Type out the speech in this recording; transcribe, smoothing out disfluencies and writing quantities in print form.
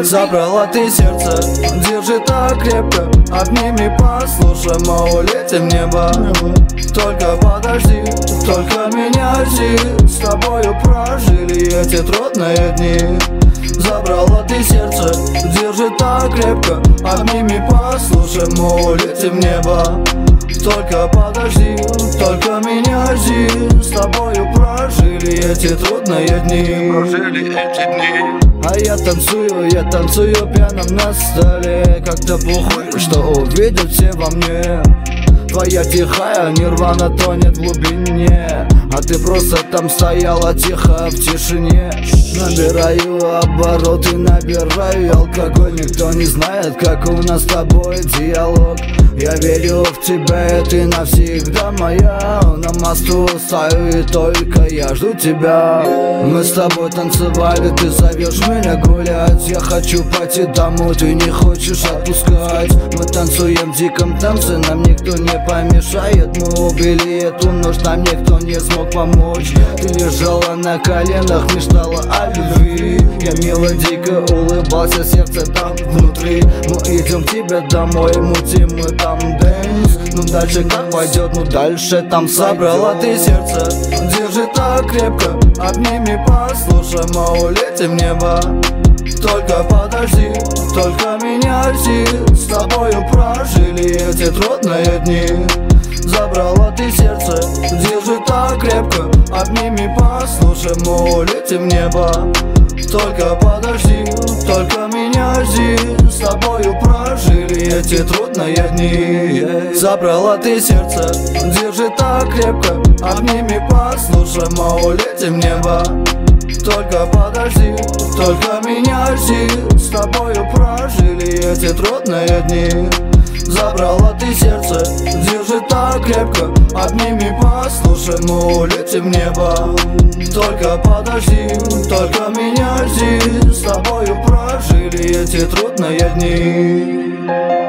Забрала ты сердце, держи так крепко. Обними, послушай, мы улетим в небо. Только подожди, только меня жди. С тобою прожили эти трудные дни. Забрала ты сердце, держи так крепко. Обними, послушай, мы улетим в небо. Только подожди, только меня жди. С тобою прожили эти трудные дни. А я танцую пьяным на столе. Как-то похуй, что увидят все во мне. Твоя тихая нирвана тонет в глубине, а ты просто там стояла тихо в тишине. Набираю обороты, набираю алкоголь. Никто не знает, как у нас с тобой диалог. Я верю в тебя, и ты навсегда моя. На мосту стою, и только я жду тебя. Мы с тобой танцевали, ты зовешь меня гулять. Я хочу пойти домой, ты не хочешь отпускать. Мы танцуем в диком танце, нам никто не помешает. Мы убили эту ночь, нам никто не смог помочь. Ты лежала на коленах, мечтала о любви. Я мило дико улыбался, сердце там внутри. Мы идем к тебе домой, мутим мы там дэнс. Ну дальше как пойдет, ну дальше там собрала ты сердце, держи так крепко. Обними, послушай, мы улетим в небо. Только подожди, только меня жди. С тобою прожили эти трудные дни. Забрала ты сердце, держи так крепко. Обними, послушай, мы улетим в небо. Только подожди, только меня жди. С тобою прожили эти трудные дни. Забрала ты сердце, держи так крепко. Обними, послушай, мы улетим в небо. Только подожди, только меня жди. С тобою прожили эти трудные дни. Забрала ты сердце, держи так крепко. Обними, послушай, мы улетим в небо. Только подожди, только меня жди. С тобою прожили эти трудные дни.